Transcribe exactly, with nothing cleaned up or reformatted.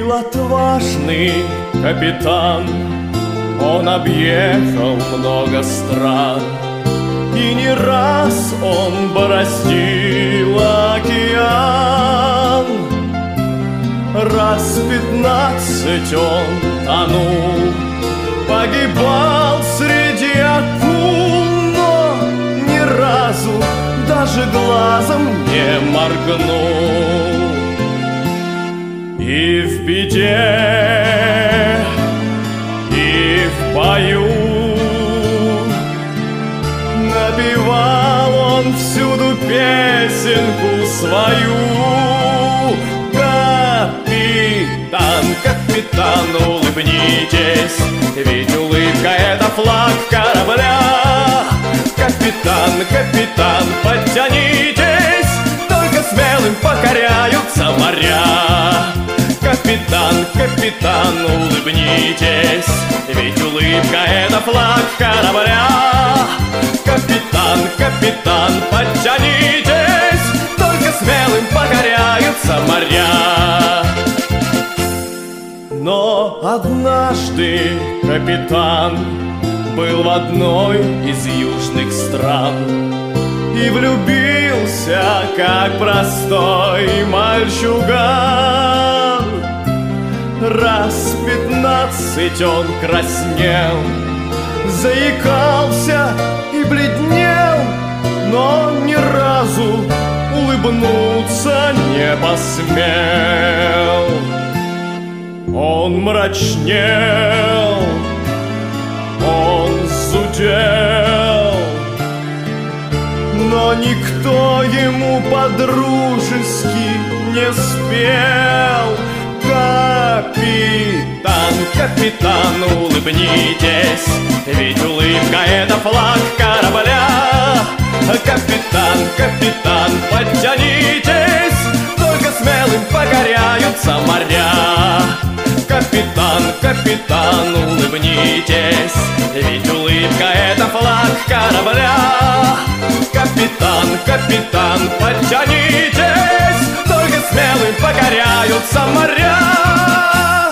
Был отважный капитан, он объехал много стран, и не раз он бороздил океан. Раз пятнадцать он тонул, погибал среди акул, но ни разу даже глазом не моргнул. И в беде, и в бою напевал он всюду песенку свою. Капитан, капитан, улыбнитесь, ведь улыбка — это флаг корабля. Капитан, капитан, подтянитесь, только смелым покоряются моря. Капитан, капитан, улыбнитесь, ведь улыбка — это флаг корабля. Капитан, капитан, подтянитесь, только смелым покоряются моря. Но однажды капитан был в одной из южных стран и влюбился, как простой мальчуган. Раз пятнадцать он краснел, заикался и бледнел, но ни разу улыбнуться не посмел. Он мрачнел, он зудел, но никто ему по-дружески не спел. Капитан, капитан, улыбнитесь, ведь улыбка — это флаг корабля. Капитан, капитан, подтянитесь, только смелым покоряются моря. Капитан, капитан, улыбнитесь, ведь улыбка — это флаг корабля. Капитан, капитан, подтянитесь, только смелым покоряются моря.